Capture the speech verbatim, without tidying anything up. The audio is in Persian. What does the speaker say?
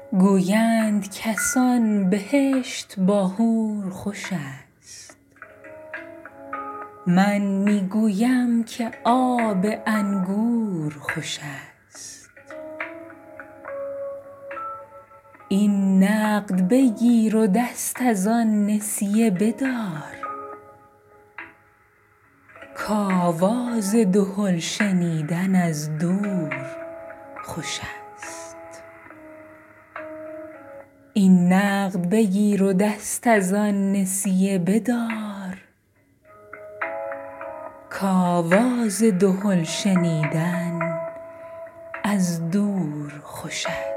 گویند کسان بهشت با حور خوش است، من می گویم که آب انگور خوش است. این نقد بگیر و دست از آن نسیه بدار، کآواز دهل شنیدن از دور خوش است. این نقد بگیر و دست از آن نسیه بدار، کآواز دهل شنیدن از دور خوش است.